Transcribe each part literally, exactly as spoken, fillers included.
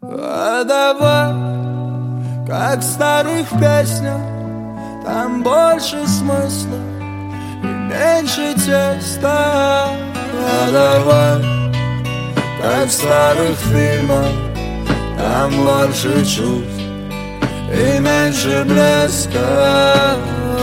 А давай, как в старых песнях, там больше смысла и меньше теста. А давай, как в старых фильмах, там больше чувств и меньше блеска.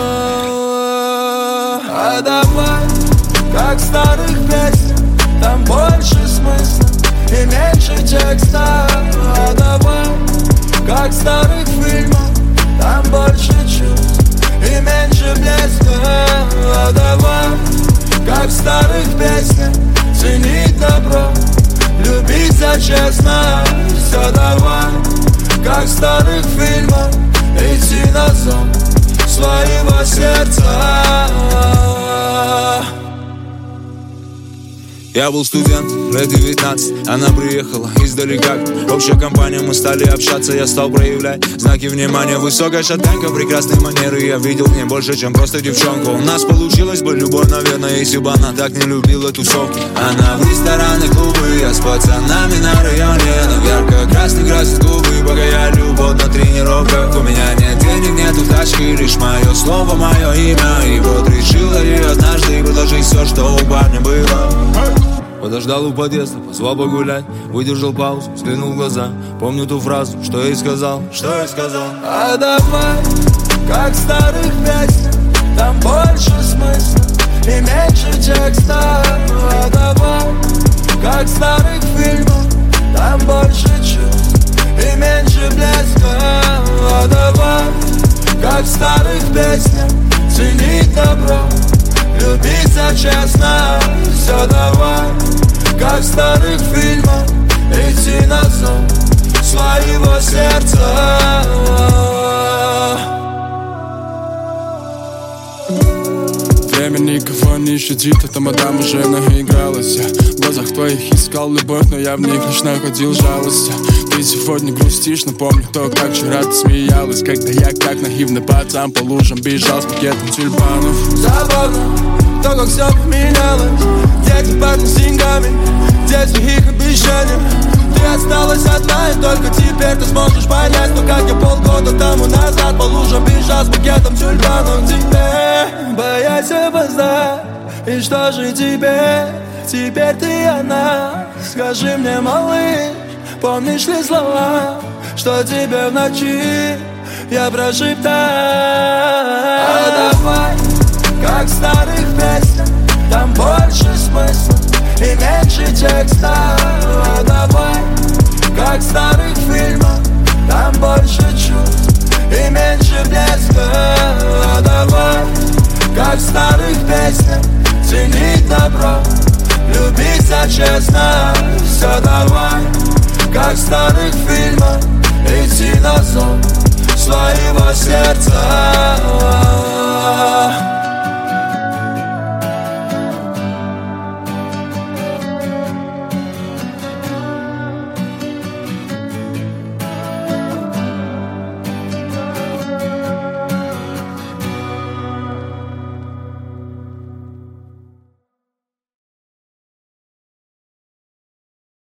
А давай, как в старых песнях, там больше смысла и меньше текста. А давай, как в старых фильмах, там больше чувств и меньше блеска. А давай, как в старых песнях, ценить добро, любить за честно. Все давай, как в старых фильмах, идти на зов своего сердца. Я был студент, лет девятнадцать, она приехала издалека. Общая компания, мы стали общаться, я стал проявлять знаки внимания. Высокая шатенка, прекрасные манеры, я видел в ней больше, чем просто девчонку. У нас получилась бы любовь, наверное, если бы она так не любила тусовки. Она в рестораны, клубы, я с пацанами на районе. Она ярко-красный красит губы, пока я любовь на тренировках. У меня нет денег, нету тачки, лишь мое слово, мое имя. И вот решила я однажды предложить все, что у парня было. Подождал у подъезда, позвал погулять, выдержал паузу, взглянул в глаза. Помню ту фразу, что я ей сказал, что я сказал. А давай, как в старых песнях, там больше смысла и меньше текста. А давай, как в старых фильмах, там больше чувств и меньше блеска. А давай, как в старых песнях, ценить добро, любить за честно. Все давай, как в старых фильмах, идти на зов своего сердца. Время никого не щадит, эта мадам уже наигралась. Я в глазах твоих искал любовь, но я в них лишь находил жалость. Ты сегодня грустишь, напомню то, как вчера ты смеялась, когда я как наивный пацан по лужам бежал с букетом тюльпанов. Забавно то, как все поменялось. Дети парни с деньгами, дети их обещания. Ты осталась одна, и только теперь ты сможешь понять, что как я полгода тому назад по лужам бежал с букетом тюльпанов. Тебе боясь опоздать, и что же теперь? Теперь ты одна. Скажи мне, малыш, помнишь ли слова, что тебе в ночи я прошептал? А давай, как в старых песнях, там больше смысла и меньше текста. А давай, как в старых фильмах, там больше чувств и меньше блеска. А давай, как в старых песнях, ценить добро, любить за честно. Все давай, как в старых фильмах, идти на зов своего сердца.